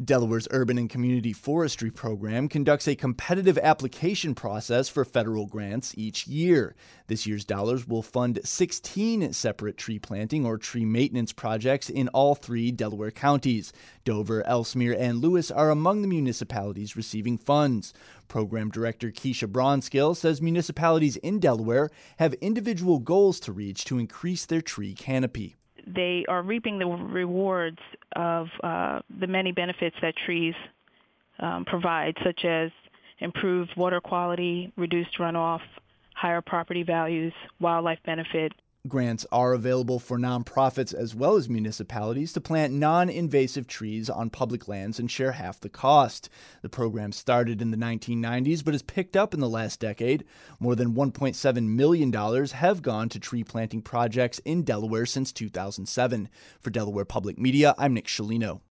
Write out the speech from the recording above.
Delaware's Urban and Community Forestry Program conducts a competitive application process for federal grants each year. This year's dollars will fund 16 separate tree planting or tree maintenance projects in all 3 Delaware counties. Dover, Ellesmere, and Lewis are among the municipalities receiving funds. Program Director Keisha Bronskill says municipalities in Delaware have individual goals to reach to increase their tree canopy. They are reaping the rewards of the many benefits that trees provide, such as improved water quality, reduced runoff, higher property values, wildlife benefit. Grants are available for nonprofits as well as municipalities to plant non-invasive trees on public lands and share half the cost. The program started in the 1990s but has picked up in the last decade. More than $1.7 million have gone to tree planting projects in Delaware since 2007. For Delaware Public Media, I'm Nick Scialino.